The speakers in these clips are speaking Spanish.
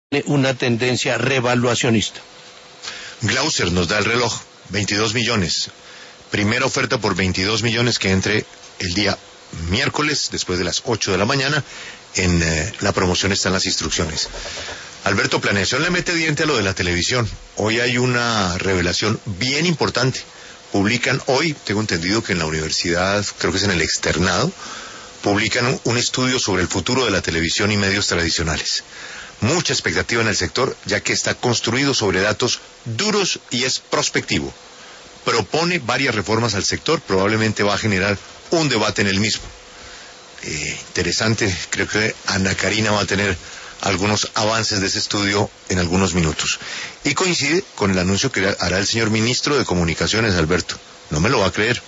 una tendencia revaluacionista. Glauser nos da el reloj, 22 millones. Primera oferta por 22 millones que entre el día miércoles, después de las 8 de la mañana. En la promoción están las instrucciones. Alberto, Planeación le mete diente a lo de la televisión. Hoy hay una revelación bien importante. Publican hoy, tengo entendido que en la universidad, creo que es en el externado, publican un estudio sobre el futuro de la televisión y medios tradicionales. Mucha expectativa en el sector, ya que está construido sobre datos duros y es prospectivo. Propone varias reformas al sector, probablemente va a generar un debate en el mismo. Interesante, creo que Ana Karina va a tener algunos avances de ese estudio en algunos minutos. Y coincide con el anuncio que hará el señor ministro de Comunicaciones, Alberto. No me lo va a creer.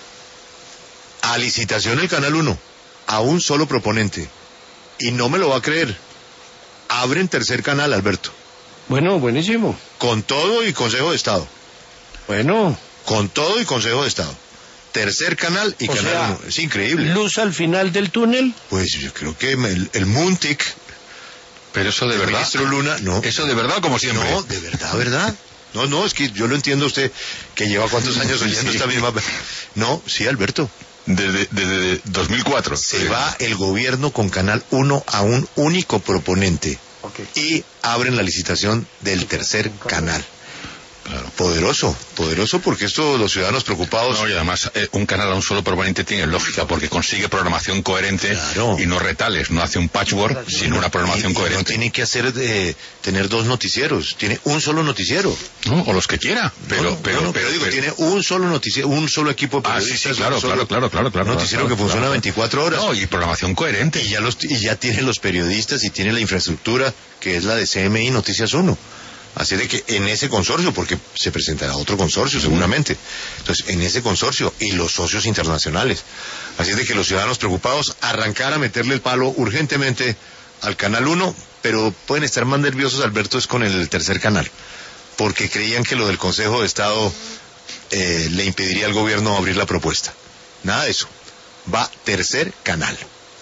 A licitación el Canal 1, a un solo proponente. Y no me lo va a creer. Abren tercer canal, Alberto. Bueno, buenísimo. Con todo y Consejo de Estado. Bueno. Con todo y Consejo de Estado. Tercer canal y Canal 1. Es increíble. ¿Luz al final del túnel? Pues yo creo que el Muntic. Pero eso de verdad. Ministro Luna, no. Eso de verdad, como siempre. No, de verdad, ¿verdad? No, es que yo lo entiendo usted, que lleva cuántos años oyendo esta misma. No, sí, Alberto. Desde 2004. Se va el gobierno con Canal 1 a un único proponente. Okay. Y abren la licitación del tercer canal. Claro. Poderoso porque esto los ciudadanos preocupados. No, y además un canal a un solo proponente tiene lógica porque consigue programación coherente. Claro. Y no retales, no hace un patchwork, sino una programación coherente. No tiene que hacer tener dos noticieros, tiene un solo noticiero. No, o los que quiera, pero digo, tiene un solo noticiero, un solo equipo de periodistas. Sí, claro. Un noticiero que funciona 24 horas. No, y programación coherente. Y ya tiene los periodistas y tiene la infraestructura que es la de CMI Noticias 1. Así de que en ese consorcio, porque se presentará otro consorcio seguramente, entonces en ese consorcio y los socios internacionales, así de que los ciudadanos preocupados arrancar a meterle el palo urgentemente al Canal 1, pero pueden estar más nerviosos, Alberto, es con el tercer canal, porque creían que lo del Consejo de Estado le impediría al gobierno abrir la propuesta. Nada de eso, va tercer canal.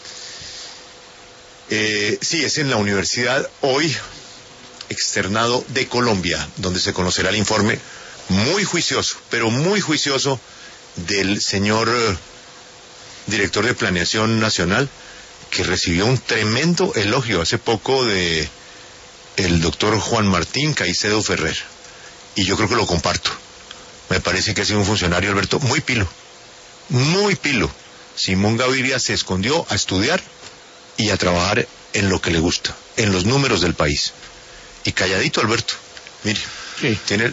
Sí, es en la universidad hoy, externado de Colombia, donde se conocerá el informe muy juicioso, pero muy juicioso del señor director de Planeación Nacional, que recibió un tremendo elogio hace poco de el doctor Juan Martín Caicedo Ferrer, y yo creo que lo comparto. Me parece que ha sido un funcionario, Alberto, muy pilo. Simón Gaviria se escondió a estudiar y a trabajar en lo que le gusta, en los números del país. Y calladito, Alberto. Mire, sí. tiene